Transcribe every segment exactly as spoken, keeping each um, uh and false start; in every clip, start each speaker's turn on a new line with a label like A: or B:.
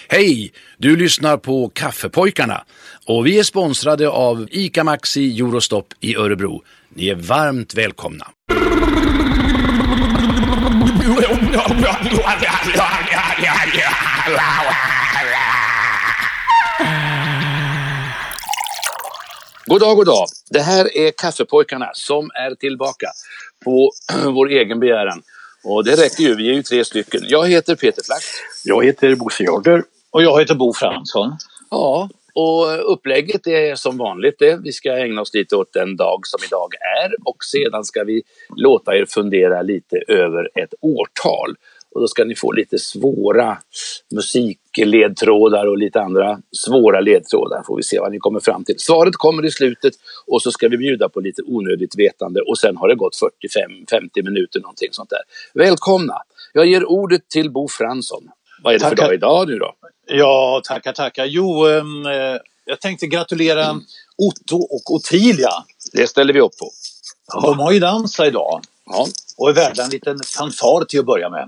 A: Hej, du lyssnar på Kaffepojkarna och vi är sponsrade av ICA Maxi Eurostop i Örebro. Ni är varmt välkomna. God dag, god dag. Det här är Kaffepojkarna som är tillbaka på vår egen begäran. Och det räcker ju, vi är ju tre stycken. Jag heter Peter Flack.
B: Jag heter Bosse Jorder. Och jag heter Bo Fransson.
A: Ja, och upplägget är som vanligt det. Vi ska ägna oss lite åt den dag som idag är. Och sedan ska vi låta er fundera lite över ett årtal. Och då ska ni få lite svåra musikledtrådar och lite andra svåra ledtrådar. Får vi se vad ni kommer fram till. Svaret kommer i slutet och så ska vi bjuda på lite onödigt vetande. Och sen har det gått fyrtiofem till femtio minuter någonting sånt där. Välkomna! Jag ger ordet till Bo Fransson. Vad är det tackar. För dag idag nu då?
B: Ja, tackar, tackar. Jo, eh, jag tänkte gratulera mm. Otto och Ottilia.
A: Det ställer vi upp på.
B: Ja. De har ju dansat idag.
A: Ja.
B: Och är värda en liten fanfar till att börja med.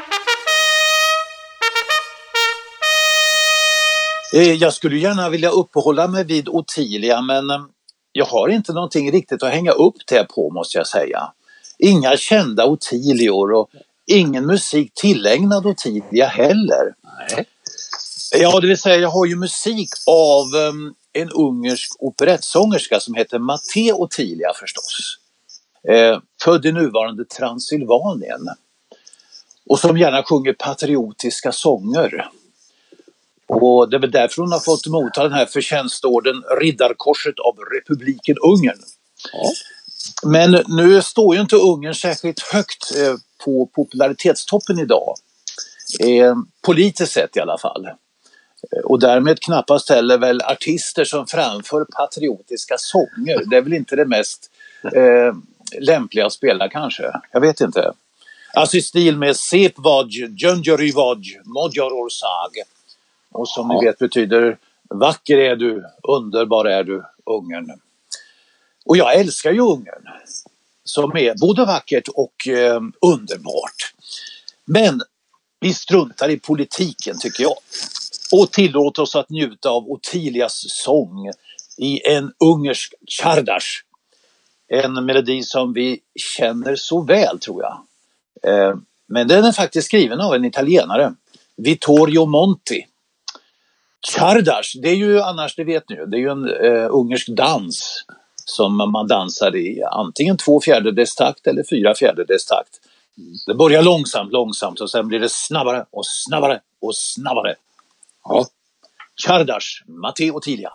B: Jag skulle gärna vilja uppehålla mig vid Ottilia, men jag har inte någonting riktigt att hänga upp det på, måste jag säga. Inga kända Ottilior och ingen musik tillägnad Ottilia heller.
A: Nej.
B: Ja, det vill säga jag har ju musik av um, en ungersk operettsångerska som heter Mate Ottilia förstås. Eh, född i nuvarande Transylvanien. Och som gärna sjunger patriotiska sånger. Och det är väl därför hon har fått motta den här förtjänstorden Riddarkorset av Republiken Ungern. Ja. Men nu står ju inte Ungern särskilt högt eh, på popularitetstoppen idag. Eh, politiskt sett i alla fall. Eh, och därmed knappast heller väl artister som framför patriotiska sånger. Det är väl inte det mest eh, lämpliga att spela kanske. Jag vet inte. Alltså i stil med Sep vad, Jönjöry vad, Modjor sag. Och som ja. Ni vet betyder vacker är du, underbar är du, Ungern. Och jag älskar ju Ungern. Som är både vackert och eh, underbart. Men vi struntar i politiken tycker jag. Och tillåter oss att njuta av Ottilias sång i en ungersk Csárdás. En melodi som vi känner så väl tror jag. Eh, men den är faktiskt skriven av en italienare. Vittorio Monti. Csárdás, det är ju annars, det vet ni ju, det är ju en eh, ungersk dans som man dansar i antingen två fjärdedels takt eller fyra fjärdedels takt. Det börjar långsamt, långsamt och sen blir det snabbare och snabbare och snabbare. Ja. Csárdás, Mate Ottilia.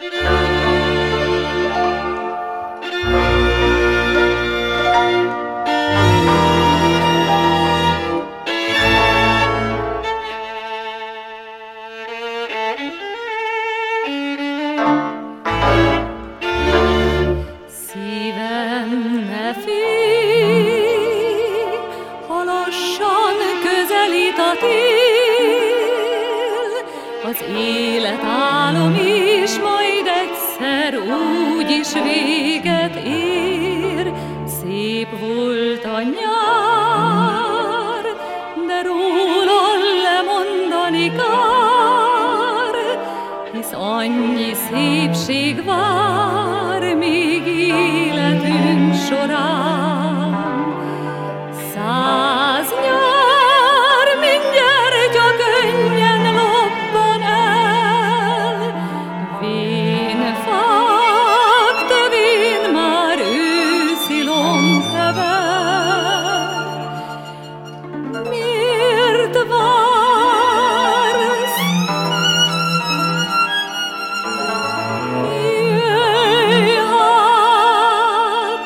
C: Az életálom is majd egyszer úgy is véget ér. Szép volt a nyár, de róla lemondani kár, hisz annyi szépség vár még életünk során. Száz nyár mindjárt a könnyen lobban el, vén fák tövén már őszi lombhever. Miért vársz? Jöjj hát!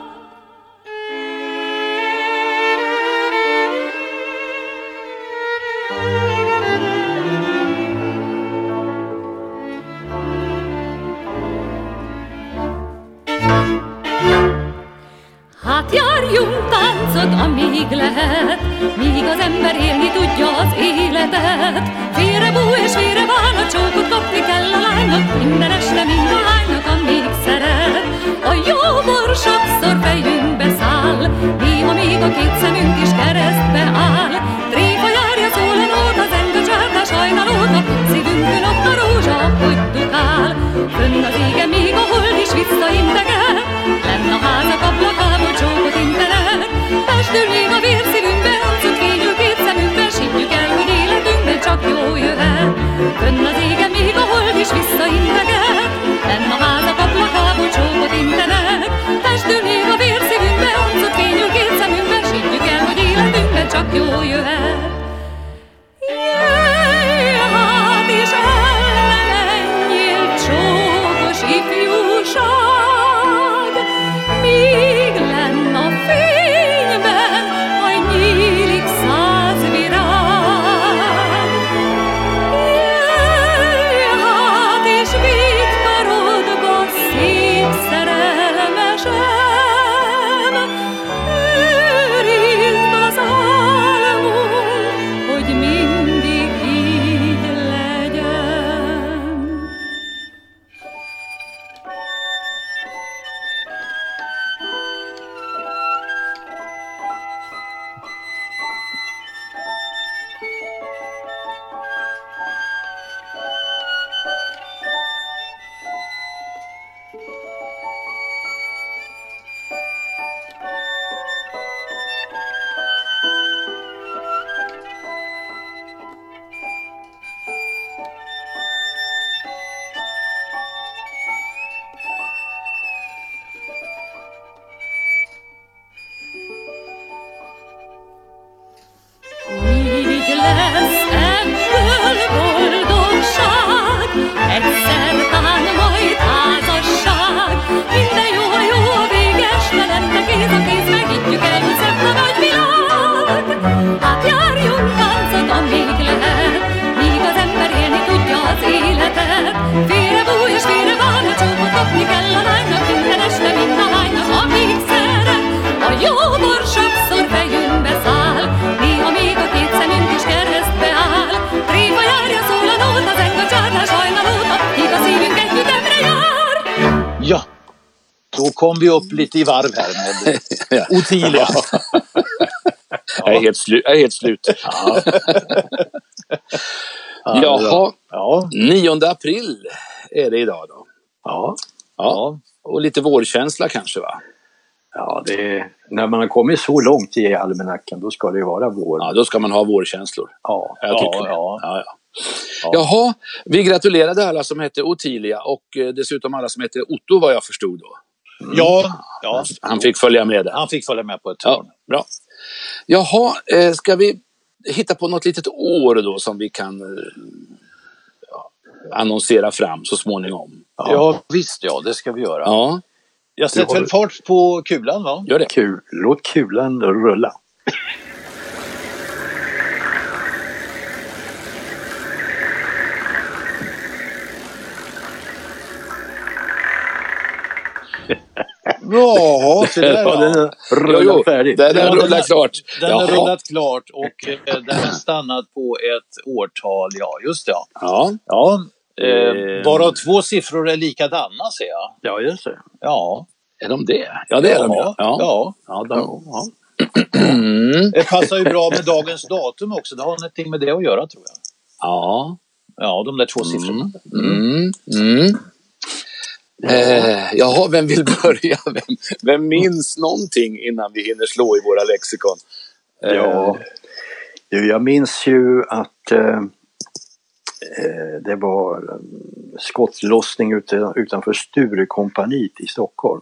C: Hát járjunk táncot, amíg lehet, míg az ember élni tudja az életet. Félre bú és félre vál, a csókot kapni kell a lánynak, minden este mind a lánynak, amíg szeret. A jó bor sokszor fejünkbe száll, néha még a két szemünk is keresztbe áll. Tréfa járja szól a nóta, zeng a csárdás hajnalóta, szívünk
B: Då kom vi upp lite i varv här med
A: Ja.
B: Ottilia.
A: Jag är helt, slu- jag är helt slut.
B: Ja.
A: Jaha,
B: Ja.
A: nionde april är det idag då.
D: Ja,
A: Ja. Och lite vårkänsla kanske, va?
D: ja det är, när man har kommit så långt i almanackan då ska det ju vara vår.
A: Ja, då ska man ha vårkänslor.
D: Ja.
A: Jag tycker
B: Ja,
A: det.
B: ja.
A: Ja, ja. Jaha, vi gratulerade alla som hette Ottilia och eh, dessutom alla som hette Otto, vad jag förstod då.
B: Ja, ja.
A: Han fick följa med där.
B: Han fick följa med på ett
A: Ja,
B: hörn.
A: bra. Jaha, eh, ska vi hitta på något litet år då som vi kan eh, ja, annonsera fram så småningom?
B: Ja. ja, visst ja, det ska vi göra.
A: Ja,
B: Jag sätter väl fart på kulan, va?
A: gör det.
D: Kul. Låt kulan rulla.
B: Ja, så där,
D: Ja, den
B: ja.
D: rullar
A: Jo, jo,
D: färdigt.
A: den
B: Ja,
A: är
B: den
A: rullat
B: har-
A: klart.
B: Den har
A: Jaha.
B: rullat klart och eh, den har stannat på ett årtal, ja just det. Ja,
A: Ja,
B: ja eh,
A: Eh.
B: varav två siffror är likadana, ser jag.
D: Ja, just det.
B: Ja,
A: är de det? Ja, det är de ja.
B: ja.
A: Ja.
B: ja.
A: Ja, de, ja. Mm.
B: Det passar ju bra med dagens datum också. Det har någonting med det att göra, tror jag.
A: Ja.
B: Ja, de där två siffrorna.
A: Mm. Mm. Eh, jaha, vem vill börja? Vem, vem minns någonting innan vi hinner slå i våra lexikon? Eh,
D: Ja, du, jag minns ju att eh, eh, det var eh, skottlossning ute, utanför Sturekompaniet i Stockholm.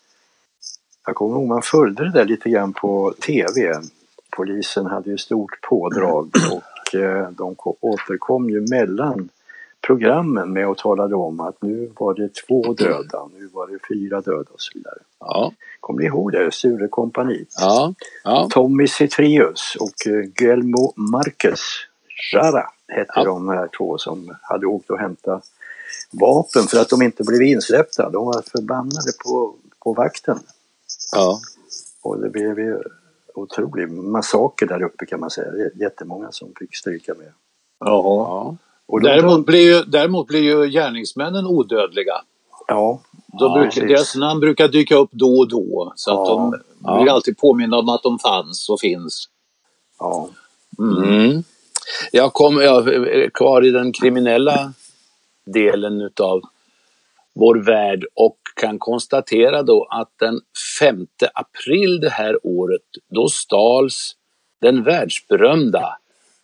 D: Jag kommer ihåg man följde det där lite grann på tv. Polisen hade ju stort pådrag och eh, de ko- återkom ju mellan programmen med och talade om att nu var det två döda, nu var det fyra döda och så vidare.
A: Ja,
D: Kommer ni ihåg det? Sturekompaniet.
A: ja, ja.
D: Tommy Cetrius och eh, Guillermo Marquez Jara hette
A: Ja.
D: de här två som hade åkt och hämtat vapen för att de inte blev insläppta. De var förbannade på, på vakten.
A: ja.
D: Och det blev ju otrolig massaker där uppe, kan man säga. Det är jättemånga som fick stryka med.
B: Ja.
A: ja.
D: Och då,
B: Däremot blir, ju, däremot blir ju gärningsmännen odödliga.
D: ja,
B: De
D: ja,
B: brukar,
D: precis.
B: deras namn brukar dyka upp då och då. Så att
D: Ja.
B: de
A: Ja.
B: blir alltid påminna om att de fanns och finns.
D: Ja.
A: Mm. Jag kommer jag är kvar i den kriminella delen utav vår värld och kan konstatera då att den femte april det här året då stals den världsberömda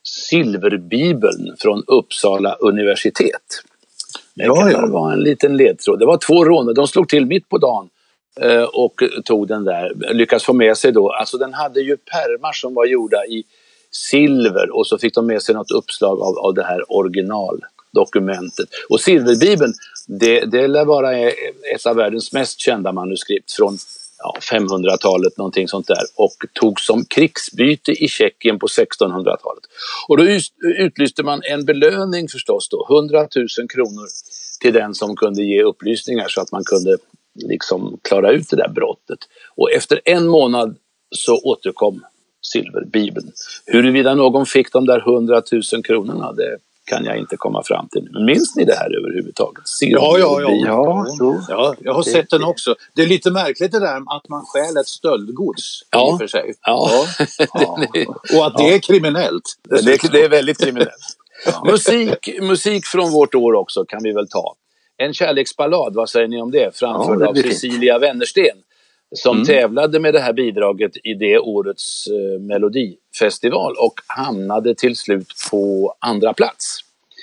A: silverbibeln från Uppsala universitet. Det
B: Ja,
A: kan
B: ja.
A: väl vara en liten ledtråd. Det var två rånare, de slog till mitt på dagen eh, och tog den där, lyckas få med sig då, alltså den hade ju pärmar som var gjorda i silver och så fick de med sig något uppslag av, av det här originaldokumentet. Och silverbibeln, det, det lär vara ett av världens mest kända manuskript från ja, femhundratalet, någonting sånt där, och tog som krigsbyte i Tjeckien på sextonhundratalet. Och då utlyste man en belöning förstås då, hundratusen kronor till den som kunde ge upplysningar så att man kunde liksom klara ut det där brottet. Och efter en månad så återkom silverbibeln. Huruvida någon fick de där hundratusen kronorna, det kan jag inte komma fram till. Minns ni det här överhuvudtaget?
B: Ja, ja, ja.
D: Ja, jo.
B: Ja, jag har sett den också. Det är lite märkligt det där att man stjäl ett stöldgods
A: Ja.
B: i och för sig.
A: Ja,
D: Ja.
B: Och att det är kriminellt.
A: det, är- det är väldigt kriminellt. Musik, musik från vårt år också kan vi väl ta. En kärleksballad, vad säger ni om det? Framförd
D: Ja, det
A: av
D: blir fint.
A: Cecilia Wennersten som
B: Mm.
A: tävlade med det här bidraget i det årets eh, melodifestival och hamnade till slut på andra plats.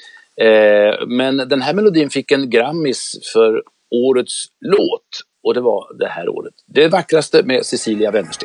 A: Eh, men den här melodin fick en Grammis för årets låt och det var det här året. Det vackraste med Cecilia Wennersten.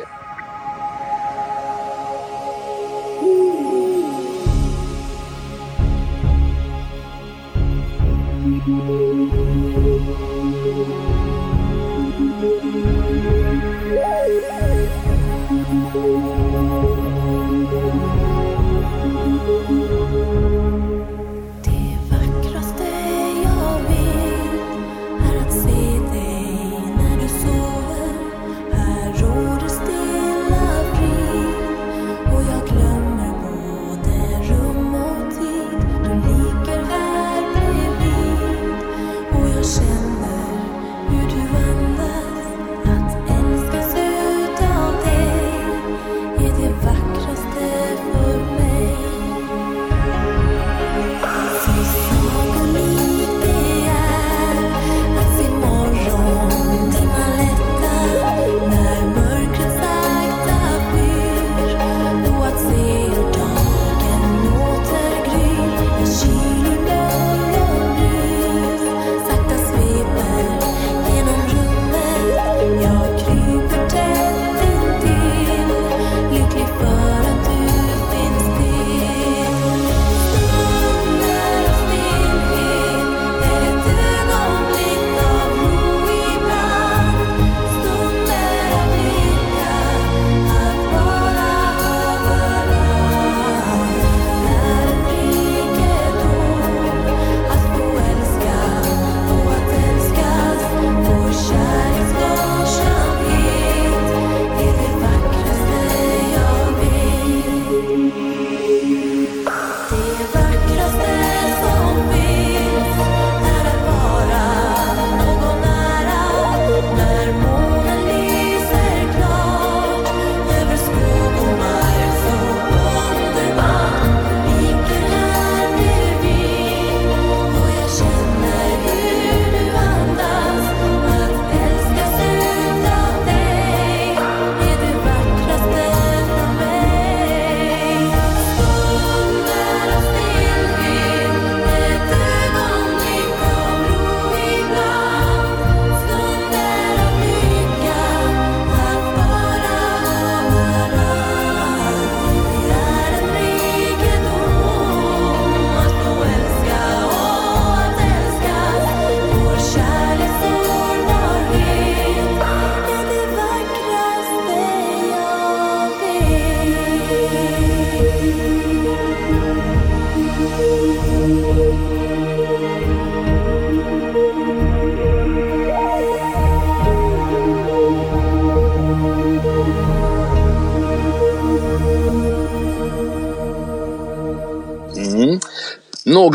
E: Det vackraste jag vet är att se dig när du sover. Här råder stilla frid och jag glömmer både rum och tid. Du ligger här bredvid och jag känner hur du andas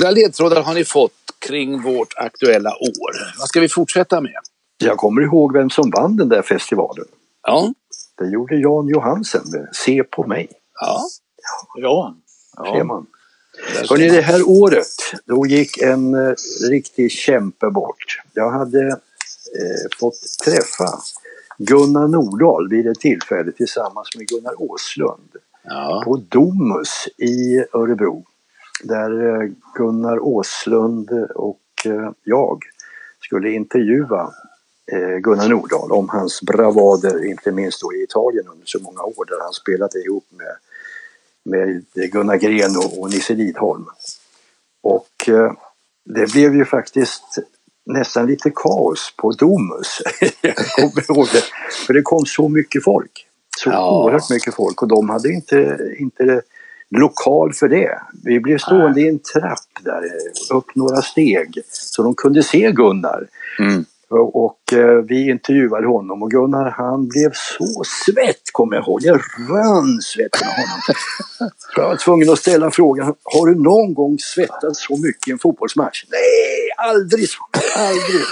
A: Några ledtrådar har ni fått kring vårt aktuella år. Vad ska vi fortsätta med?
D: Jag kommer ihåg vem som vann den där festivalen.
A: Ja.
D: Det gjorde Jan Johansen med Se på mig.
A: Ja.
B: Ja.
D: Ja. Ser man. Hörrni, det här året, då gick en eh, riktig kämpe bort. Jag hade eh, fått träffa Gunnar Nordahl vid ett tillfälle tillsammans med Gunnar Åslund
A: Ja.
D: på Domus i Örebro. Där eh, Gunnar Åslund och eh, jag skulle intervjua eh, Gunnar Nordahl om hans bravader, inte minst då i Italien under så många år där han spelade ihop med med Gunnar Gren och, och Nisse Lidholm. Och eh, det blev ju faktiskt nästan lite kaos på Domus. Jag kommer ihåg det. För det kom så mycket folk. Så
A: Ja.
D: oerhört mycket folk. Och de hade inte, inte lokal för det. Vi blev stående i en trapp där, upp några steg. Så de kunde se Gunnar.
A: Mm.
D: Och, och eh, vi intervjuade honom och Gunnar, han blev så svett, kommer jag ihåg. Jag rann svett med honom. Jag var tvungen att ställa frågan, har du någon gång svettats så mycket i en fotbollsmatch? Nej, aldrig så. Aldrig.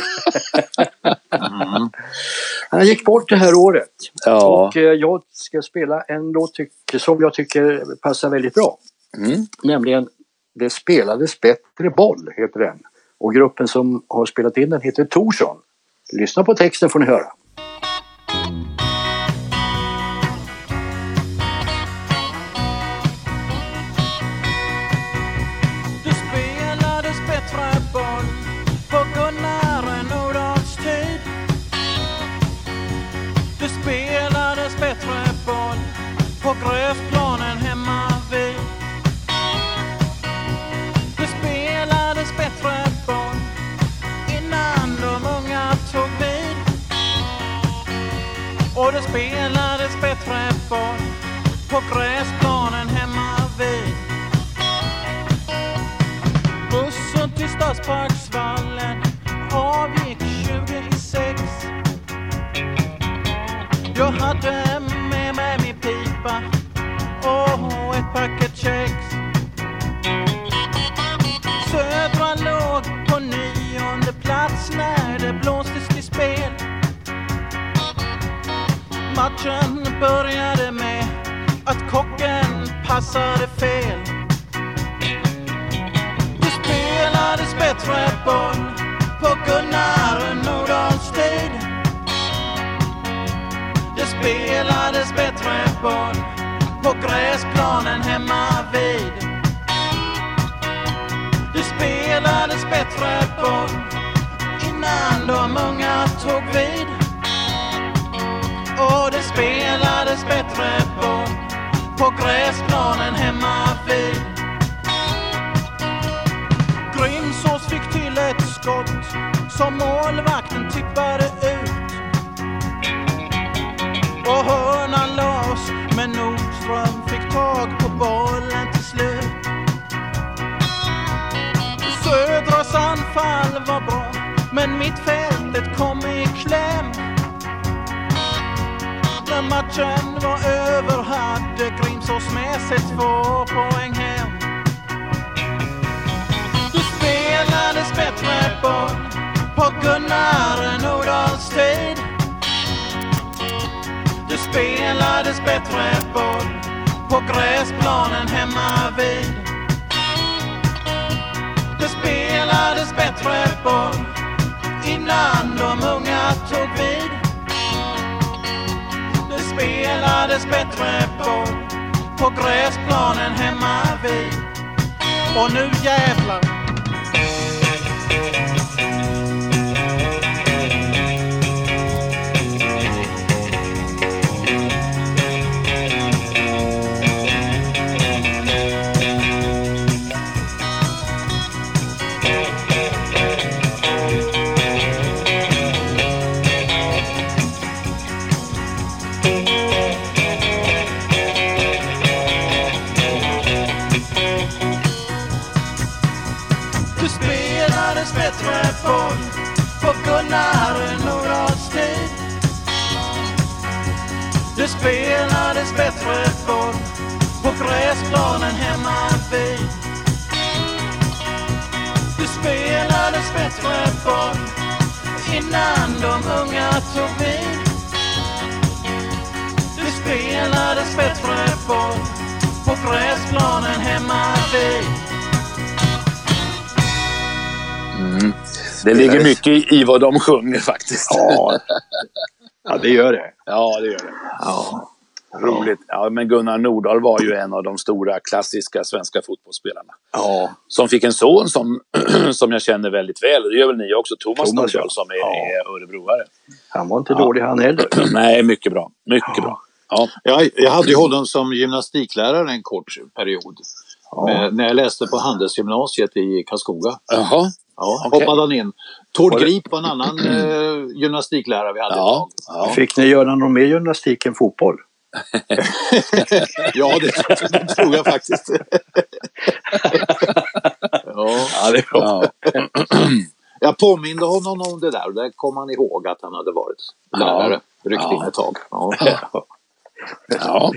D: Mm. Han gick bort det här året.
A: Ja.
D: Och eh, jag ska spela en låt tyck- som jag tycker passar väldigt bra.
A: Mm.
D: Nämligen Det spelades bättre boll, heter den. Och gruppen som har spelat in den heter Torsson. Lyssna på texten får ni höra.
F: Det spelades bättre boll på Gunnar Nordahls tid. Det spelades bättre boll på gräsplanen hemma vid. Det spelades bättre boll innan de unga tog vid. Och det spelades bättre boll på gräsplanen hemma vid. Bussen till Stadsparksvallen avgick tjugo i sex. Jag hade med mig min pipa och ett paket kex. Södra låg på nionde plats när det blåstes till spel. Matchen började med att kocken passade fel. Det spelades bättre boll på Gunnar Nordahls tid. Det spelades bättre boll på gräsplanen hemma vid. Det spelades bättre boll innan de unga tog vid. Och det spelades bättre boll på gräsplanen hemma vid. Grimsås fick till ett skott som målvakten tippade ut. Och hörnan lades, men Nordström fick tag på bollen till slut. Södras anfall var bra, men mittfältet kom i kläm. När matchen var över hade Grimsås med sig två poäng hem. Det spelades bättre boll på Gunnar Nordahls tid. Det spelades bättre boll på gräsplanen hemma vid. Det spelades bättre boll innan de unga tog vid. Det spelades bättre boll på gräsplanen hemma vid. Och nu jävlar. Det spelades bättre boll på Gunnar Nordahls tid. Det spelades bättre boll på gräsplanen hemma vid. spelades bättre boll innan de unga tog vid. Det spelades bättre boll på gräsplanen hemma vid.
A: Mm. Det ligger mycket i, i vad de sjunger faktiskt.
D: Ja, ja det gör det.
A: Ja, det gör det.
D: Ja.
A: Roligt. Ja, men Gunnar Nordahl var ju en av de stora klassiska svenska fotbollsspelarna.
D: Ja.
A: Som fick en son som, som jag känner väldigt väl. Och det gör väl ni också. Thomas,
D: Thomas
A: Nordahl
D: ja.
A: som är,
D: Ja.
A: är örebroare.
D: Han var inte
A: Ja.
D: dålig han heller.
A: Nej, mycket bra. Mycket
D: Ja.
A: bra. Ja.
B: Jag, jag hade ju honom som gymnastiklärare en kort period.
D: Ja.
B: Med, när jag läste på Handelsgymnasiet i Karlskoga.
A: Jaha.
B: Ja,
A: Okej.
B: hoppade han in. Tord
D: Var det-
B: Grip var en annan eh, gymnastiklärare vi hade
A: Ja.
B: ett tag.
A: Ja.
D: Fick ni göra någon mer gymnastik än fotboll?
B: Ja, det, det tror jag faktiskt. Ja.
D: Ja, det var...
A: Ja.
B: Jag påminde honom om det där och där kom han ihåg att han hade varit lärare. Ryckte in ett tag. Ja.
A: Ja.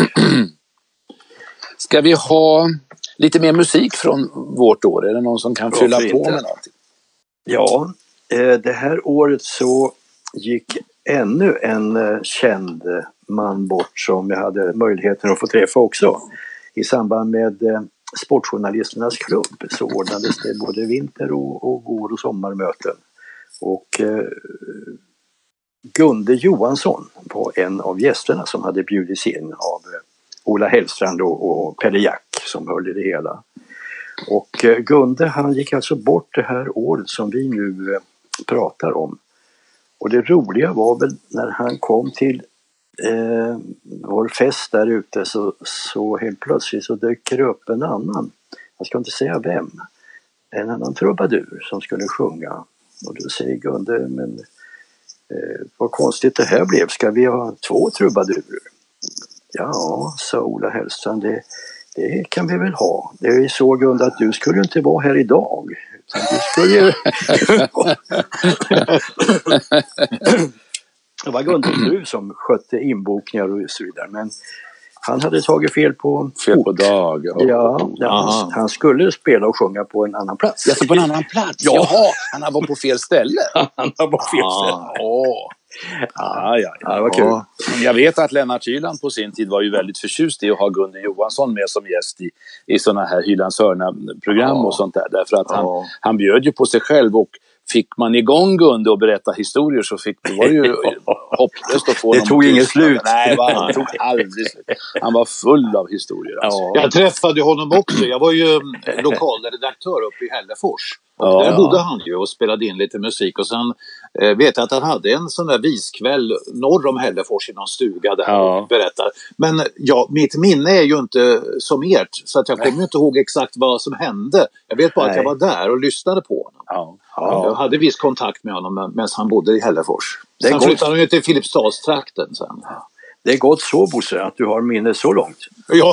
A: Ska vi ha lite mer musik från vårt år? Är det någon som kan
D: Varför
A: fylla på
D: inte?
A: med någonting?
D: Ja, eh, det här året så gick ännu en eh, känd man bort som jag hade möjligheten att få träffa också. I samband med eh, Sportjournalisternas klubb så ordnades det både vinter- och, och vår- och sommarmöten. Och eh, Gunde Johansson var en av gästerna som hade bjudits in av eh, Ola Hellstrand och, och Pelle Jack som höll i det hela. Och eh, Gunde han gick alltså bort det här året som vi nu eh, pratar om. Och det roliga var väl när han kom till eh, vår fest där ute så, så helt plötsligt så dök det upp en annan, jag ska inte säga vem, en annan trubadur som skulle sjunga. Och då säger Gunde, men eh, vad konstigt det här blev, ska vi ha två trubadurer? Ja, sa Ola Hellstrand, det, det kan vi väl ha. Det är så Gunde att du skulle inte vara här idag. Utan du skulle ju... Det var Gunde nu som skötte inbokningar och så vidare. Men han hade tagit fel på
A: Fel på
D: ort.
A: dag. Ja.
D: Ja, ja han, han skulle spela och sjunga på en annan plats.
A: Alltså på en annan plats?
D: Ja.
A: Jaha, han var på fel ställe.
D: Han var på fel ställe.
A: Åh. Ja, ja,
D: Ja, det var kul.
B: Ja.
A: Jag vet att Lennart Hyland på sin tid var ju väldigt förtjust i att ha Gunde Johansson med som gäst i, i sådana här Hylands hörna-program
B: Ja.
A: och sånt där. Därför att han,
B: Ja.
A: han bjöd ju på sig själv och fick man igång Gunde och berätta historier så fick, det var ju hopplöst att få
D: Det
A: honom
D: tog
A: att
D: inget
A: tystna.
D: slut.
A: Nej, va, han tog aldrig slut. Han var full av historier. Alltså.
D: Ja.
B: Jag träffade honom också. Jag var ju eh, lokalredaktör uppe i Hällefors. Och
A: Ja.
B: där bodde han ju och spelade in lite musik. Och sen eh, vet jag att han hade en sån där viskväll norr om Hällefors i någon stuga där
A: Ja.
B: och berättar. Men ja, mitt minne är ju inte som ert. Så att jag kommer ju inte ihåg exakt vad som hände. Jag vet bara
D: Nej.
B: att jag var där och lyssnade på honom.
A: Ja.
B: Jag
A: Ja.
B: hade viss kontakt med honom medan han bodde i Hällefors.
D: Det är
B: Sen
D: gott.
B: flyttade han ju till Filipstadstrakten sen.
D: Det är gott så Bosse att du har minne så långt.
B: Ja,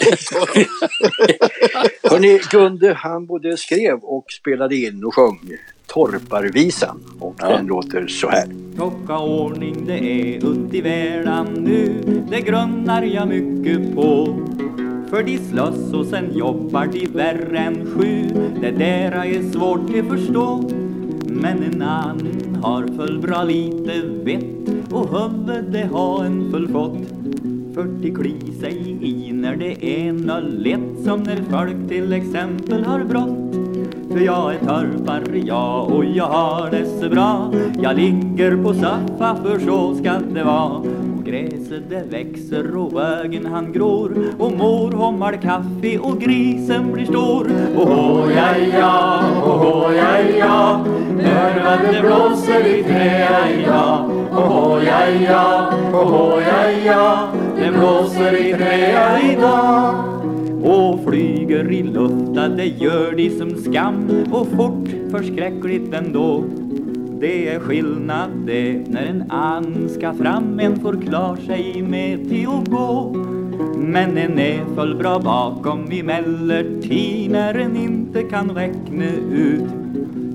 D: Hörrni, Gunde han både skrev och spelade in och sjöng Torparvisan. Och
A: Ja.
D: den låter så här.
G: Klocka ordning det är ut i världen nu, det grunnar jag mycket på. För de slåss och sen jobbar de värre än sju, det där är svårt att förstå. Men en annan har full bra lite vett och huvudet det har en full fått. För det kli sig i när det är något lätt, som när folk till exempel har brott. För jag är torpare, ja, och jag har det så bra. Jag ligger på soffa, för så ska det vara. Och gräset det växer och vägen han gror. Och mor hommar kaffe och grisen blir stor. Och hå, ja, ja, och hå, ja, ja. Hör vad det blåser i träa, ja. Och hå, ja, ja, och hå, ja, ja. Det blåser i träa idag. Och flyger i luften, det gör de som skam. Och fort, förskräckligt ändå. Det är skillnad det när en annan ska fram. En får klar sig med till att gå. Men en är full bra bakom emellertid när en inte kan räkna ut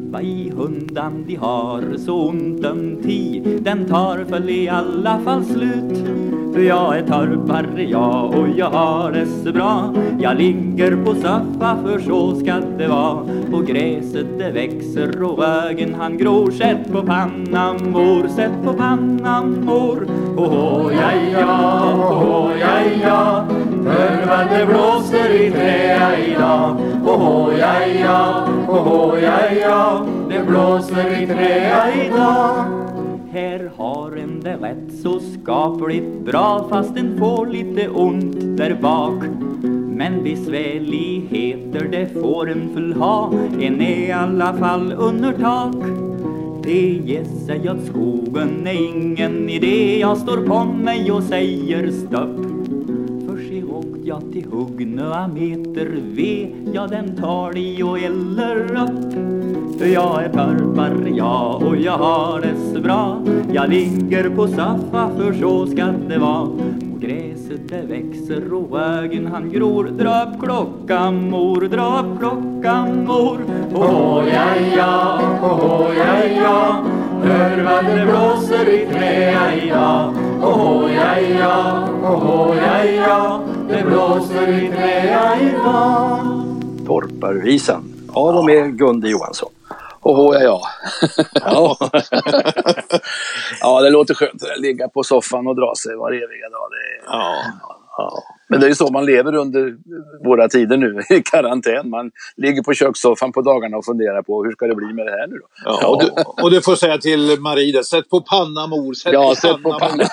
G: Vad i hundan de har så ont om tid, den tar väl i alla fall slut. För jag är torpare, ja, och jag har det så bra. Jag ligger på soffa, för så ska det vara. Och gräset det växer och ögen han gror. Sätt på pannan, mor, sätt på pannan, mor. Åh, ja, ja, åh, ja, ja. Hör vad det blåser i träa idag. Åh, ja, ja, åh, ja, ja. Det blåser i träa idag. Här har en det rätt så skapligt bra, fast en får lite ont där bak. Men besvärligheter det får en full ha, en är i alla fall under tak. Det ger sig att skogen är ingen idé, jag står på mig och säger stopp. För se åkt jag till hugg några meter ved, ja den tar de och eldar upp. För jag är torpare, ja, och jag har det så bra. Jag ligger på soffa, för så ska det vara. Och gräset det växer och ögen han gror. Dra upp klockan, mor, dra upp klockan, mor. Åh, ja, ja, åh, ja, ja. Hör vad det blåser i träa idag. Åh, ja, ja, åh, ja, ja. Det blåser i träa idag.
D: Torparvisan. Av och med Gunde Johansson.
A: Åh, ja, ja.
D: Ja.
A: Ja, det låter skönt att ligga på soffan och dra sig var eviga dag. Det är...
D: Ja. Ja.
A: Men det är ju så man lever under våra tider nu i karantän. Man ligger på kökssoffan på dagarna och funderar på hur ska det bli med det här nu då.
B: Ja, och, du, och du får säga till Marie det, sätt på panna mor, sätt
A: ja,
B: på
A: sätt
B: panna,
A: på panna.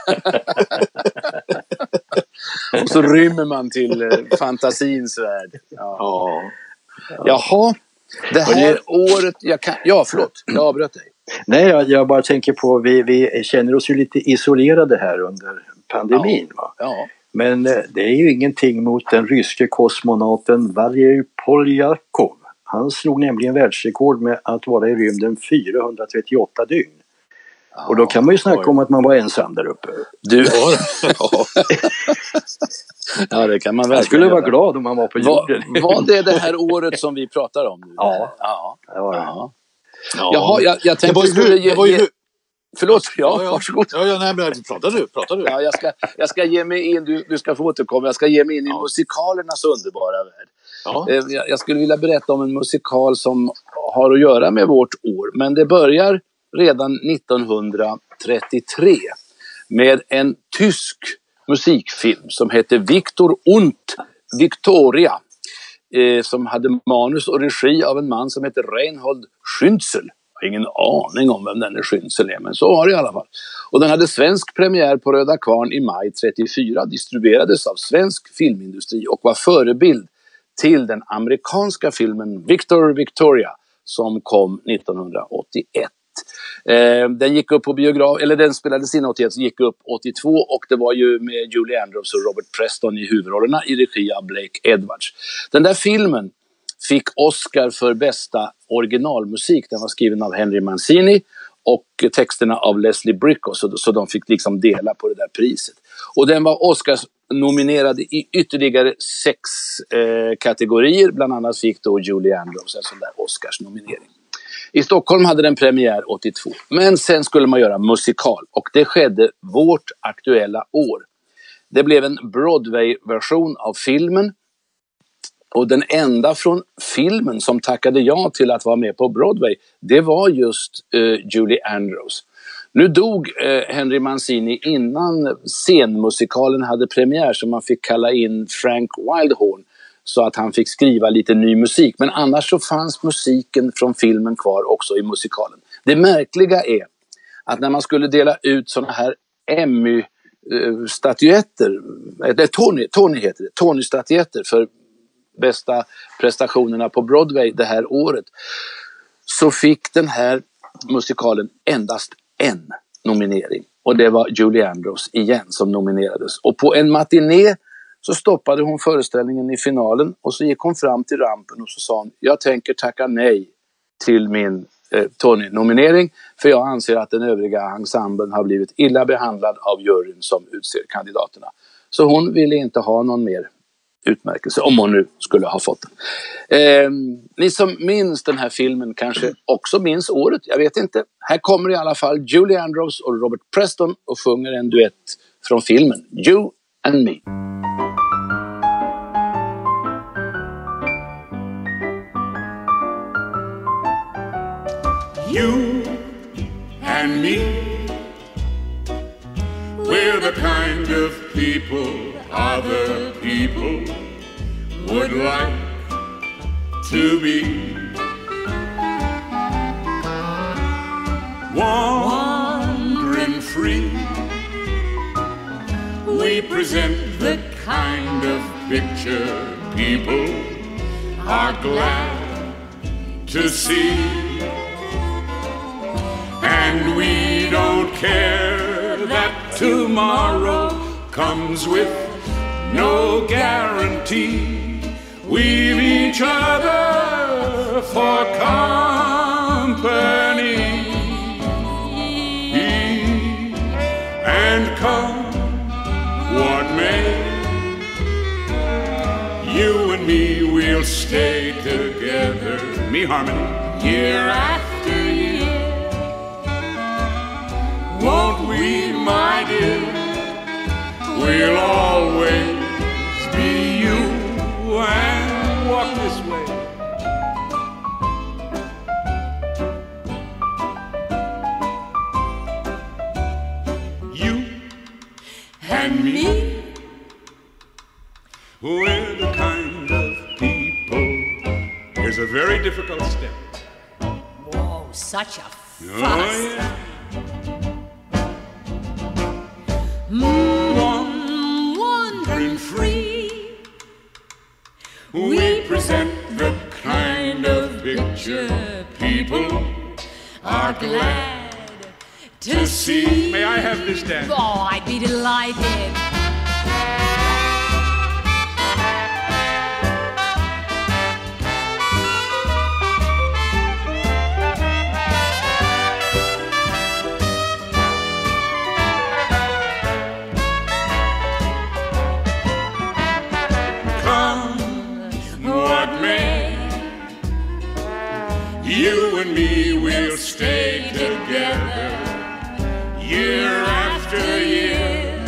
A: Och så rymmer man till eh, fantasins värld. Ja.
B: Ja.
A: Jaha, det här året... Jag kan, ja, förlåt, jag avbröt dig.
D: Nej, jag, jag bara tänker på, vi, vi känner oss ju lite isolerade här under pandemin. Va?
A: Ja.
D: Men eh, det är ju ingenting mot den ryske kosmonauten Valerij Poljakov. Han slog nämligen världsrekord med att vara i rymden fyrahundratrettioåtta dygn. Ja, och då kan man ju snacka om att man var ensam där uppe.
A: Du har... Ja, det kan man verkligen.
D: Jag skulle vara glad om man var på jorden.
A: Var, var det det här året som vi pratar om nu?
D: Ja.
A: Ja.
D: Det var det.
A: Ja. Jaha, jag, jag tänkte...
B: Det var ju,
A: skulle ge,
B: det var ju,
A: ge... Förlåt, ja,
B: ja, ja,
A: varsågod.
B: Ja, ja, nej, men pratar du, pratar du.
A: Ja, jag ska, jag ska ge mig in, du, du ska få återkomma, jag ska ge mig in i
B: ja.
A: musikalernas underbara värld.
B: Ja.
A: Jag, jag skulle vilja berätta om en musikal som har att göra med vårt år, men det börjar redan nittonhundratrettiotre med en tysk musikfilm som heter Victor und Victoria, eh, som hade manus och regi av en man som heter Reinhold Schünzel. Jag har ingen aning om vem den är Schünzel är, men så var det i alla fall. Och den hade svensk premiär på Röda Kvarn i maj trettiofyra, distribuerades av svensk filmindustri och var förebild till den amerikanska filmen Victor Victoria som kom nittonhundraåttioett. Eh, den gick upp på biograf, eller den spelades in åttioett, så gick upp åttiotvå, och det var ju med Julie Andrews och Robert Preston i huvudrollerna i regi av Blake Edwards. Den där filmen fick Oscar för bästa originalmusik. Den var skriven av Henry Mancini och texterna av Leslie Bricusse, så, så de fick liksom dela på det där priset. Och den var Oscars nominerad i ytterligare sex eh, kategorier. Bland annat fick då Julie Andrews en sån där Oscars nominering. I Stockholm hade den premiär åttiotvå. Men sen skulle man göra musikal, och det skedde vårt aktuella år. Det blev en Broadway-version av filmen. Och den enda från filmen som tackade ja till att vara med på Broadway, det var just eh, Julie Andrews. Nu dog eh, Henry Mancini innan scenmusikalen hade premiär, så man fick kalla in Frank Wildhorn så att han fick skriva lite ny musik. Men annars så fanns musiken från filmen kvar också i musikalen. Det märkliga är att när man skulle dela ut såna här Emmy-statyetter, eller Tony, Tony heter det, Tony-statyetter för bästa prestationerna på Broadway det här året, så fick den här musikalen endast en nominering, och det var Julie Andrews igen som nominerades. Och på en matiné så stoppade hon föreställningen i finalen, och så gick hon fram till rampen och så sa hon: jag tänker tacka nej till min eh, Tony-nominering, för jag anser att den övriga ensemblen har blivit illa behandlad av juryn som utser kandidaterna. Så hon ville inte ha någon mer utmärkelse, om hon nu skulle ha fått den. Eh, ni som minns den här filmen kanske också minns året, jag vet inte. Här kommer i alla fall Julie Andrews och Robert Preston och sjunger en duett från filmen You and Me.
H: You and me, we're the kind of people other people would like to be. Wandering free, we present the kind of picture people are glad to see. And we don't care that tomorrow comes with no guarantee. We've each other for company. And come what may, you and me will stay together. Me harmony. Year after year. Won't we, my dear? We'll always be you and walk this way. You and me, we're the kind of people. Here's a very difficult step.
I: Whoa, such a fuss.
H: Oh, yeah.
I: Mm, wandering free,
H: we present the kind of picture people are glad to see. May I have this, Dan?
I: Oh, I'd be delighted.
H: You and me will stay together year after year.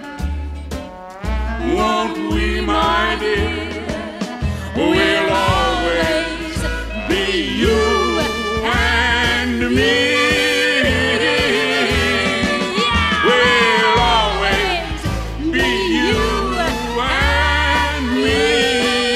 H: Won't we, my dear? We'll always be you and me. We'll always be you and me.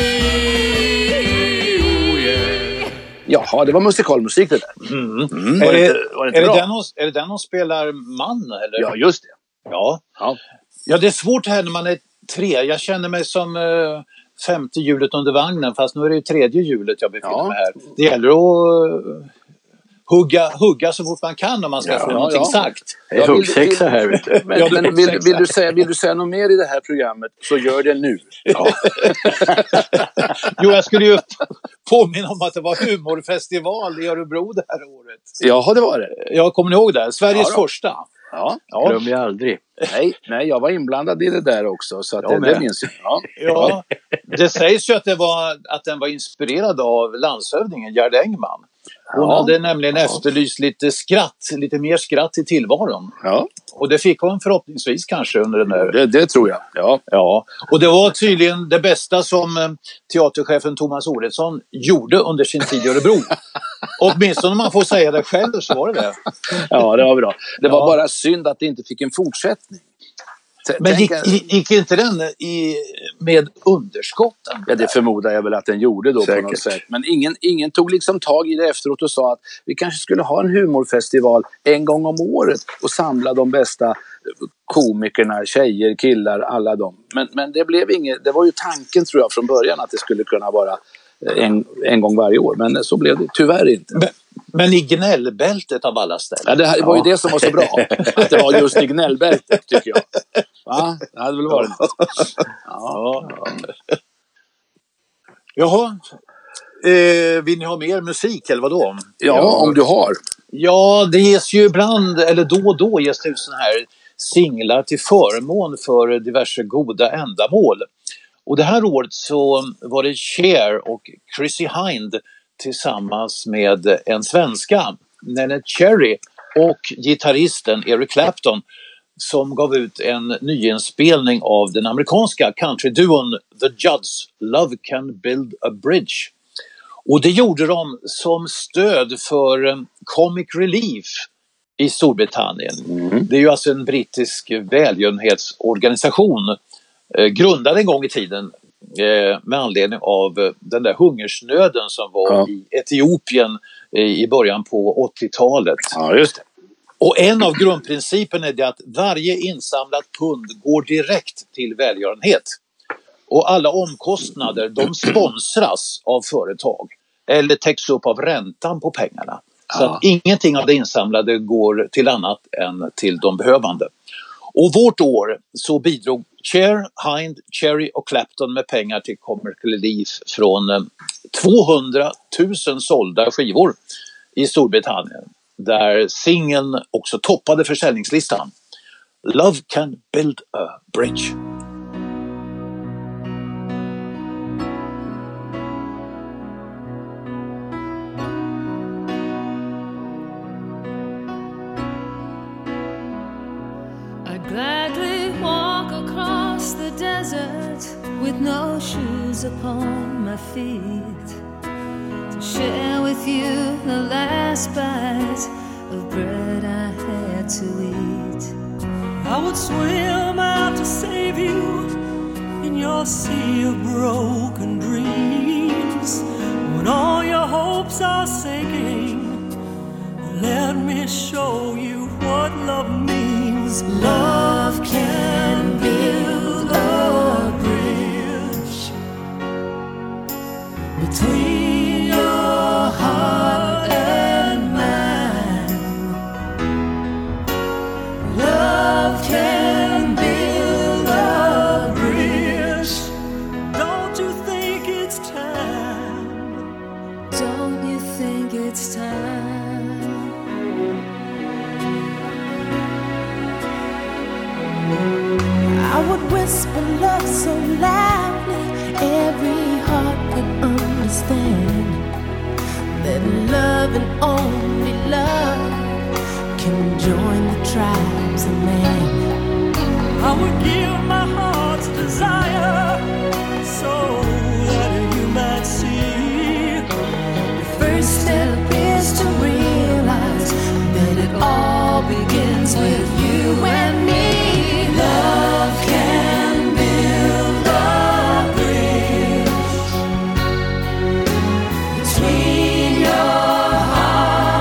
A: Jaha, det var musikalmusik det där.
B: Mm.
A: Mm.
B: Är,
A: Var det
B: det,
A: inte, var det inte
B: är, det
A: bra?
B: den hon, är det den hon spelar man? Eller?
A: Ja, just det.
B: Ja.
A: Ja.
B: Ja, det är svårt här när man är tre. Jag känner mig som eh, femte hjulet under vagnen, fast nu är det ju tredje hjulet jag befinner
A: Ja.
B: mig här. Det gäller att uh, hugga, hugga så fort man kan om man ska
A: Ja,
B: få någonting
A: ja.
B: sagt.
D: Det är huggsexa här, vet du.
A: Men,
B: Ja, det är
A: men vill,
B: huggsexa.
A: vill, du säga, vill du säga något mer i det här programmet så gör det nu.
B: Ja. Jo, jag skulle ju påminna om att det var humorfestival i Örebro det här året.
A: Jaha, det var det.
B: Jag kommer ni ihåg det? Sveriges
A: Ja då.
B: första.
A: Ja.
B: Ja.
D: Glömmer jag aldrig.
A: Nej, nej, jag var inblandad i det där också. Så att
B: Jag
A: det,
B: med.
A: det minns jag. Ja.
B: Ja, det sägs ju att, det var, att den var inspirerad av landshövdingen Gerd Engman. Hon
A: Ja.
B: hade nämligen efterlyst lite skratt, lite mer skratt i tillvaron.
A: Ja,
B: Och det fick hon förhoppningsvis kanske under den där...
A: det, det tror jag. Ja.
B: Ja, och det var tydligen det bästa som eh, teaterchefen Thomas Oredsson gjorde under sin tid i Örebro. Åtminstone om man får säga det själv så var det det.
A: ja, det var bra. Det var
B: Ja.
A: bara synd att det inte fick en fortsättning. T-
B: Men gick,
A: tänk-
B: gick gick inte den i, med underskotten?
A: Ja, det förmodar jag väl att den gjorde då
D: Säkert.
A: på något sätt. Men ingen, ingen tog liksom tag i det efteråt och sa att vi kanske skulle ha en humorfestival en gång om året och samla de bästa komikerna, tjejer, killar, alla dem. Men, men det blev inget, det var ju tanken tror jag från början att det skulle kunna vara en, en gång varje år. Men så blev det tyvärr inte.
B: Men, men i gnällbältet av alla ställen.
A: Ja, det här var ju det som var så bra. Att det var just i gnällbältet tycker jag. Va? Det hade väl varit något.
B: Ja. Jaha. Eh, vill ni ha mer musik eller vadå?
A: Ja, om du har.
B: Ja, det ges ju ibland, eller då och då ges det ut såna här singlar till förmån för diverse goda ändamål. Och det här året så var det Cher och Chrissie Hynde tillsammans med en svenska, Neneh Cherry, och gitarristen Eric Clapton som gav ut en nyinspelning av den amerikanska countryduon The Judds, Love Can Build a Bridge. Och det gjorde de som stöd för Comic Relief i Storbritannien. Mm. Det är ju alltså en brittisk välgörenhetsorganisation eh, grundad en gång i tiden eh, med anledning av eh, den där hungersnöden som var ja. i Etiopien eh, i början på åttiotalet.
A: Ja, just det.
B: Och en av grundprinciperna är det att varje insamlat pund går direkt till välgörenhet. Och alla omkostnader, de sponsras av företag eller täcks upp av räntan på pengarna. Så ja. att ingenting av det insamlade går till annat än till de behövande. Och vårt år så bidrog Cher, Hynde, Cherry och Clapton med pengar till Comic Relief från tvåhundratusen sålda skivor i Storbritannien. Där singeln också toppade försäljningslistan. Love Can Build a Bridge.
E: Gladly walk across the desert with no shoes upon my feet, to share with you the last bite of bread I had to eat. I would swim out to save you in your sea of broken dreams. When all your hopes are sinking, let me show you what love means. Love can build a bridge between your heart and mine. Love can build a bridge. Don't you think it's time? Don't you think it's time? I would whisper love so loudly every heart could understand that love and only love can join the tribes of man. I would give my heart's desire so that you might see. The first step is to realize that it all begins with you and me. Love can build a bridge between your heart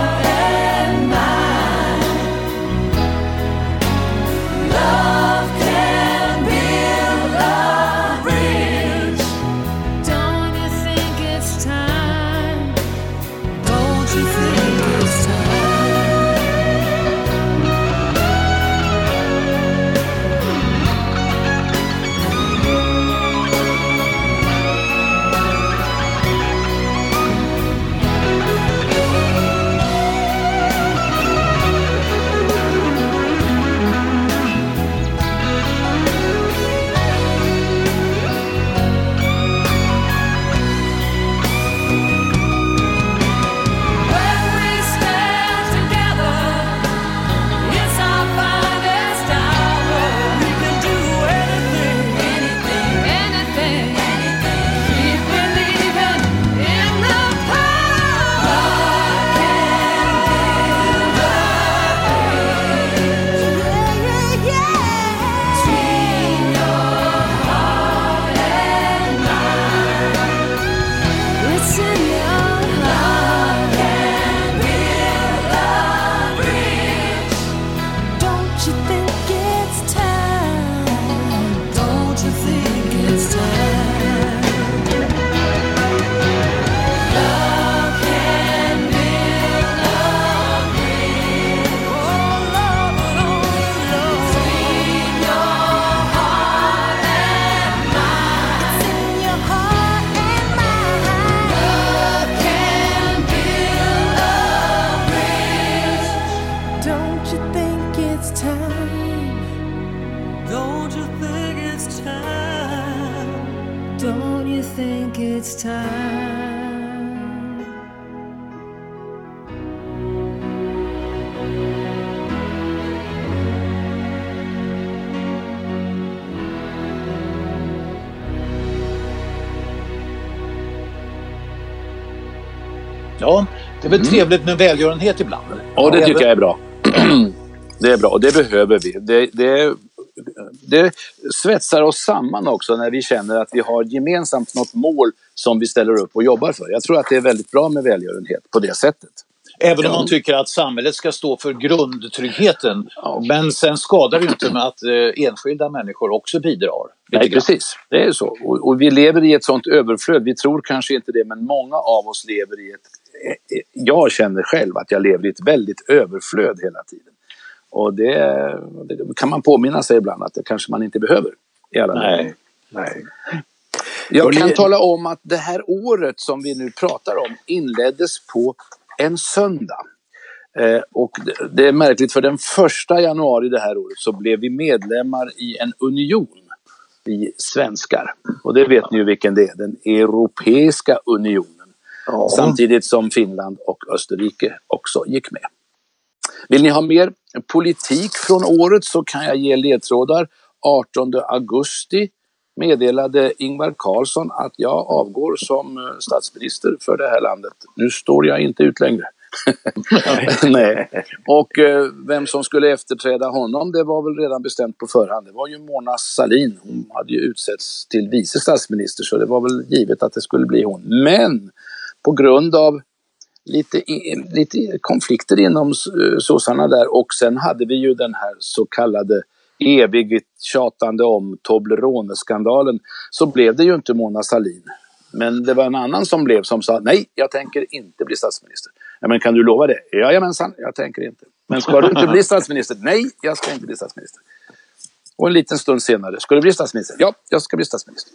B: Ja, det är väl mm. trevligt med välgörenhet ibland.
A: Ja, det tycker jag är bra. Det är bra och det behöver vi. Det, det, det svetsar oss samman också när vi känner att vi har gemensamt något mål som vi ställer upp och jobbar för. Jag tror att det är väldigt bra med välgörenhet på det sättet.
B: Även om man tycker att samhället ska stå för grundtryggheten. Ja. Men sen skadar det ju inte med att eh, enskilda människor också bidrar.
A: Nej, precis. Det är så. Och, och vi lever i ett sånt överflöd. Vi tror kanske inte det, men många av oss lever i ett... Jag känner själv att jag lever i ett väldigt överflöd hela tiden. Och det, det kan man påminna sig ibland att det kanske man inte behöver. I alla
B: Nej. Nej.
A: Jag kan tala om att det här året som vi nu pratar om inleddes på en söndag. Eh, och det, det är märkligt, för den första januari det här året så blev vi medlemmar i en union, vi svenskar. Och det vet ni ju vilken det är, den Europeiska unionen. Ja. Samtidigt som Finland och Österrike också gick med. Vill ni ha mer politik från året så kan jag ge ledtrådar. artonde augusti meddelade Ingvar Carlsson att jag avgår som statsminister för det här landet. Nu står jag inte ut längre. Nej. Och eh, vem som skulle efterträda honom, det var väl redan bestämt på förhand. Det var ju Mona Sahlin. Hon hade ju utsetts till vice statsminister, så det var väl givet att det skulle bli hon. Men på grund av lite, lite konflikter inom sossarna där, och sen hade vi ju den här så kallade evigt tjatande om Toblerone-skandalen, så blev det ju inte Mona Sahlin. Men det var en annan som blev, som sa nej, jag tänker inte bli statsminister. Ja, men kan du lova det? Jajamensan, jag tänker inte. Men ska du inte bli statsminister? Nej, jag ska inte bli statsminister. Och en liten stund senare, ska du bli statsminister? Ja, jag ska bli statsminister.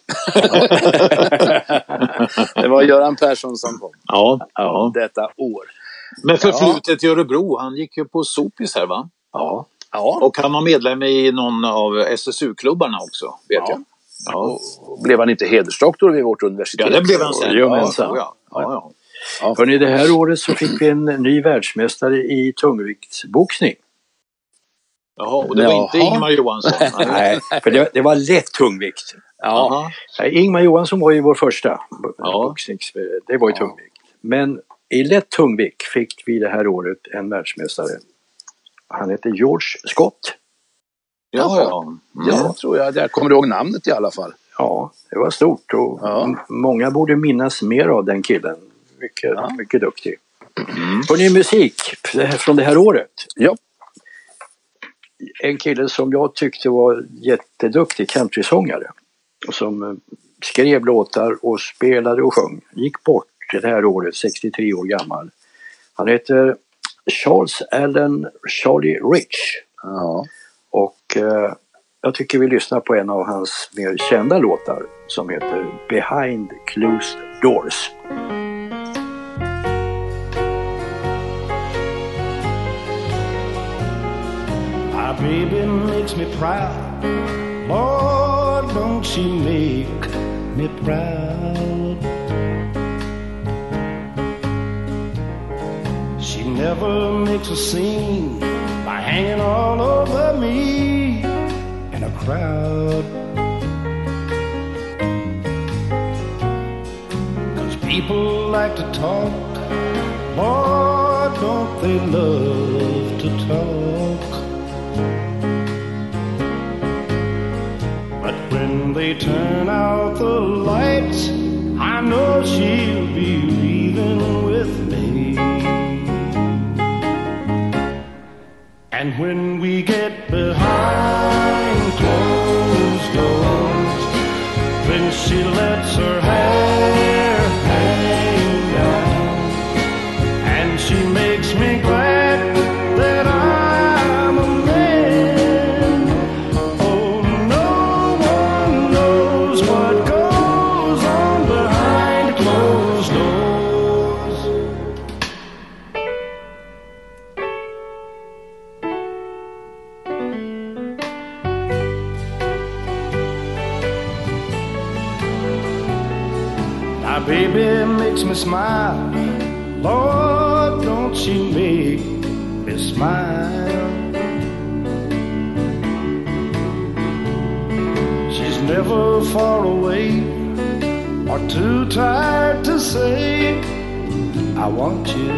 A: Det var Göran Persson som kom.
B: Ja, ja.
A: Detta år.
B: Men förflutet i Örebro, han gick ju på Sopis här, va?
A: Ja. Ja.
B: Och han var medlem i någon av S S U-klubbarna också, vet ja. jag.
A: Ja. Och blev han inte hedersdoktor vid vårt universitet?
B: Ja, det blev han sen.
D: Ja,
B: ja,
D: ja.
B: ja. ja, ja.
D: ja. Hörrni, det här året så fick vi en ny världsmästare i tungviktsboxning.
B: Jaha, och det var
D: Jaha.
B: inte Ingemar Johansson.
D: Nej, för det, det var lätt tungvikt.
B: Ja.
D: Nej, Ingemar Johansson var ju vår första
B: ja.
D: boxnings, det var ju ja. tungvikt. Men i lätt tungvikt fick vi det här året en världsmästare. Han heter George Scott.
B: Ja, ja.
A: Mm. Ja, tror jag. Jag kommer ihåg namnet i alla fall.
D: Ja, det var stort och ja. m- många borde minnas mer av den killen. Mycket, ja. mycket duktig. Mm. Får ni musik från det här året?
A: Ja.
D: En kille som jag tyckte var jätteduktig countrysångare. Som skrev låtar och spelade och sjöng. Gick bort det här året, sextiotre år gammal. Han heter Charles Allen Charlie Rich.
A: Ja.
D: Och eh, jag tycker vi lyssnar på en av hans mer kända låtar som heter Behind Closed Doors.
J: My baby makes me proud. Lord, don't she make me proud. She never makes a scene by hanging all over me in a crowd. 'Cause people like to talk, Lord, don't they love to talk. But when they turn out the lights, I know she'll be leaving with me. And when we get behind closed doors, then she lets her hair hang down, and she makes me glad that I'm a man. Oh, no one knows what goes on behind closed doors. My baby makes me smile. Lord, don't she make me smile. She's never far away or too tired to say I want you.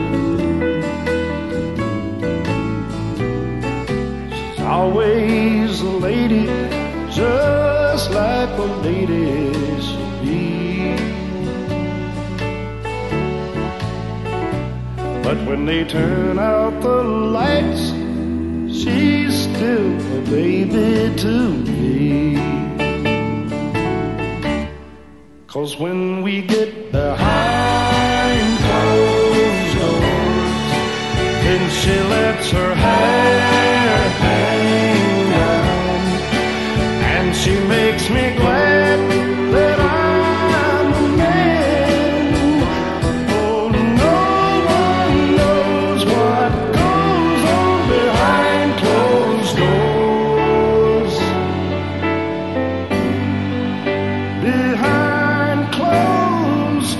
J: She's always a lady, just like a lady should be. But when they turn out the lights, she's still a baby to me. 'Cause when we get behind closed doors, then she lets her hair hang down, and she makes me glad that I'm a man. Oh, no one knows what goes on behind closed doors. Behind closed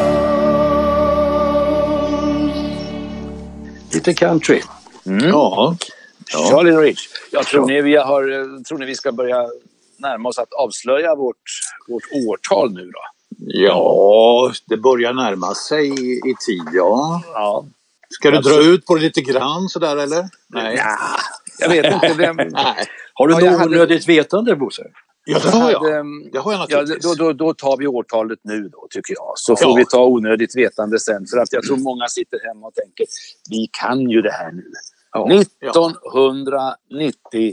J: doors.
D: Lite country.
A: Mm.
B: Ja. Ja.
A: Charlie Rich. Jag tror ni, vi har, tror ni vi ska börja närma oss att avslöja vårt, vårt årtal nu då?
B: Ja, det börjar närma sig i tid, ja.
A: Ja.
B: Ska du
A: Absolut.
B: dra ut på det lite grann sådär, eller? Nej.
A: Ja, jag vet inte. Det,
B: Nej.
D: Har du
A: Ja,
D: något
A: jag hade-
D: onödigt vetande, Bosse?
B: Ja, det har jag.
A: hade,
B: Det har jag
A: ja,
B: naturligtvis.
A: då, då, då tar vi årtalet nu då, tycker jag. Så får
B: Ja.
A: vi ta onödigt vetande sen. För att jag tror många sitter hemma och tänker, vi kan ju det här nu.
B: Ja.
A: nittonhundranittio.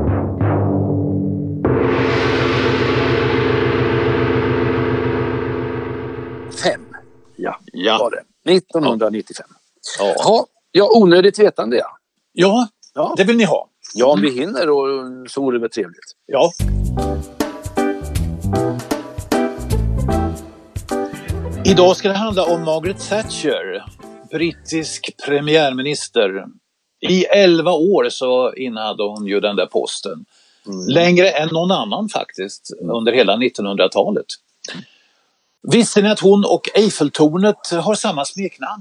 A: Fem
D: Ja.
B: Ja.
A: var det. nittonhundranittiofem.
B: Ja.
A: Ja, ja, onödigt vetande, ja.
B: Ja,
A: Ja,
B: det vill ni ha.
A: ja om vi hinner och, så vore det väl trevligt.
B: Ja. Idag ska det handla om Margaret Thatcher, brittisk premiärminister. I elva år så innehade hon ju den där posten.
A: Mm.
B: Längre än någon annan faktiskt under hela nittonhundratalet. Visste ni att hon och Eiffeltornet har samma smeknamn?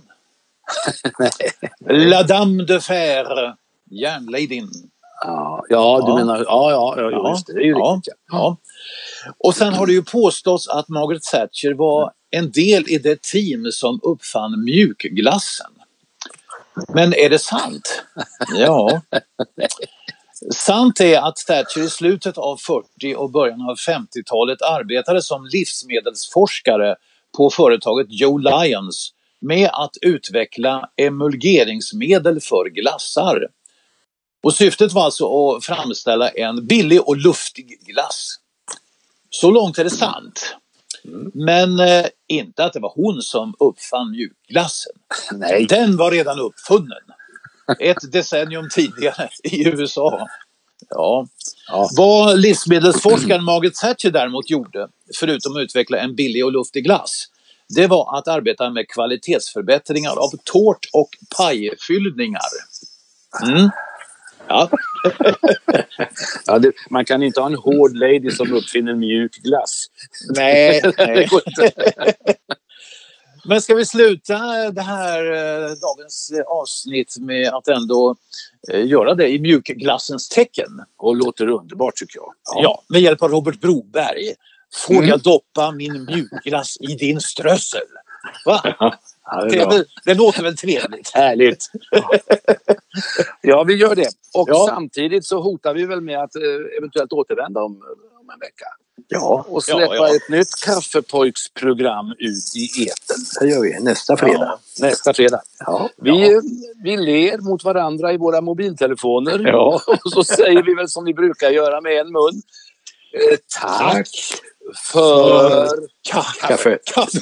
B: La Dame de Fer, järnladyn.
A: Ja, ja, du
B: Ja.
A: menar... Ja, ja, ja, just det. Det är ju
B: ja,
A: riktigt. Ja.
B: ja. Och sen har det ju påståtts att Margaret Thatcher var en del i det team som uppfann mjukglassen. Men är det sant? Ja. Sant är att Thatcher i slutet av fyrtio och början av femtiotalet arbetade som livsmedelsforskare på företaget Joe Lyons med att utveckla emulgeringsmedel för glassar. Och syftet var alltså att framställa en billig och luftig glass. Så långt är det sant. Men eh, inte att det var hon som uppfann mjukglassen.
A: Nej.
B: Den var redan uppfunnen. Ett decennium tidigare i U S A. Ja.
A: Ja.
B: Vad livsmedelsforskaren Margaret Thatcher däremot gjorde, förutom att utveckla en billig och luftig glass, det var att arbeta med kvalitetsförbättringar av tårt- och pajfyllningar. Mm. Ja.
A: Ja, det, man kan inte ha en hård lady som uppfinner mjuk glass.
B: Nej, nej.
A: Det går inte.
B: Men ska vi sluta det här eh, dagens eh, avsnitt med att ändå eh, göra det i mjukglassens tecken?
A: Och låter underbart, tycker jag.
B: Ja, med hjälp av Robert Broberg. Får
A: Mm.
B: jag doppa min mjukglass i din strössel? Va?
A: Ja, det, är bra.
B: Det, det låter väl trevligt?
A: Härligt. Ja, vi gör det. Och
B: Ja.
A: samtidigt så hotar vi väl med att eh, eventuellt återvända om, om en vecka.
D: Ja,
A: Och släppa
B: Ja, ja.
A: ett nytt kaffepojksprogram ut i etern.
D: det gör vi nästa fredag.
A: Ja, nästa fredag.
D: Ja.
A: Vi, vi ler mot varandra i våra mobiltelefoner.
B: Ja.
A: Och så säger vi väl som vi brukar göra med en mun. Eh, tack för
D: Kaffe.
B: Kaffe.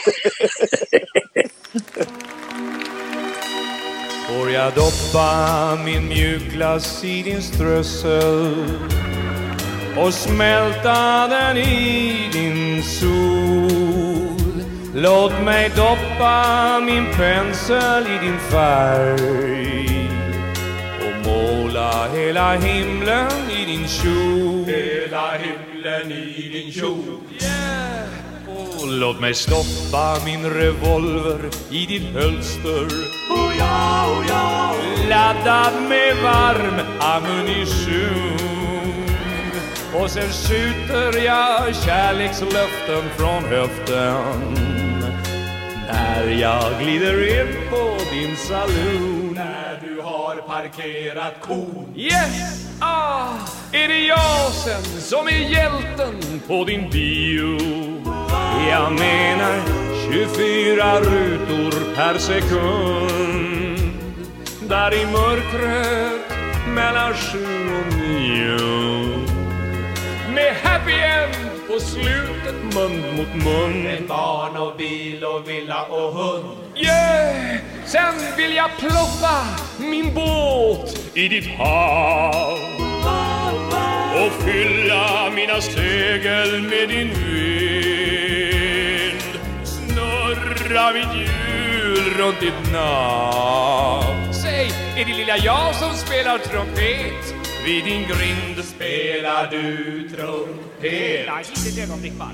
K: Får jag doppa min mjukglass i din strössel och smälta den i din sol? Låt mig doppa min pensel i din färg och måla hela himlen i din kjol. Hela himlen i din kjol, yeah! Och låt mig stoppa min revolver i ditt hölster, oh ja, oh ja, laddad med varm ammunition. Och sen skjuter jag kärlekslöften från höften när jag glider in på din saloon.
H: När du har parkerat kon.
K: Yes, ah, är det jag sen som är hjälten på din bio? Jag menar tjugofyra rutor per sekund. Där i mörkret mellan sju och nio. Med happy end på slutet, mun mot mun.
H: Med barn och bil och villa och hund.
K: Yeah! Sen vill jag ploppa min båt i ditt hav och fylla mina segel med din vind. Snurra mitt hjul runt ditt nav. Säg, är det lilla jag som spelar trumpet vid din grind?
H: Spelar du trumpet?
K: Nej, inte ett ögonblick bara.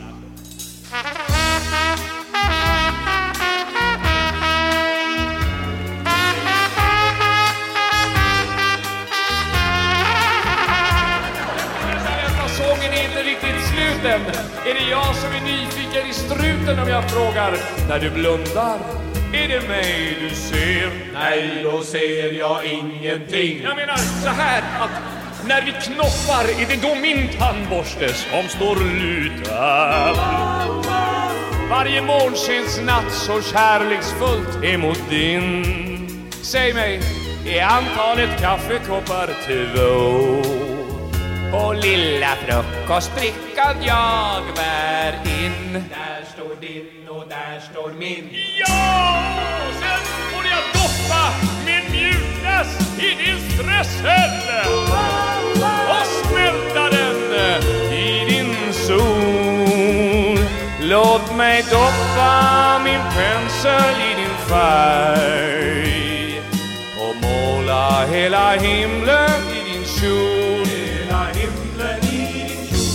K: Sången är inte riktigt slut än. Är det jag som är nyfiken i struten om jag frågar? När du blundar, är det mig du ser?
H: Nej, då ser jag ingenting.
K: Jag menar så här att när vi knoppar är det då min tandborste som står lutad. Varje morgon känns natt så kärleksfullt emot din. Säg mig, är antalet kaffekoppar två? Och lilla frukostbrickan jag bär in.
H: Där står din och där står min.
K: Ja! Sen får jag doppa min mjukglass i din strössel och smälta den i din sol. Låt mig doppa min pensel i din färg och måla hela himlen i din kjol. Hela himlen i din kjol.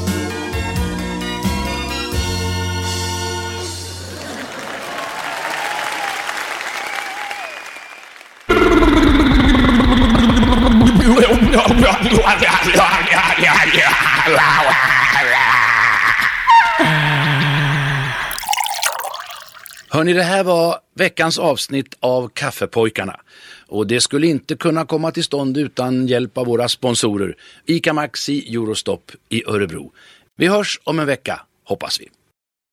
A: Hörrni, det här var veckans avsnitt av Kaffepojkarna. Och det skulle inte kunna komma till stånd utan hjälp av våra sponsorer. ICA Maxi, Eurostop i Örebro. Vi hörs om en vecka, hoppas vi.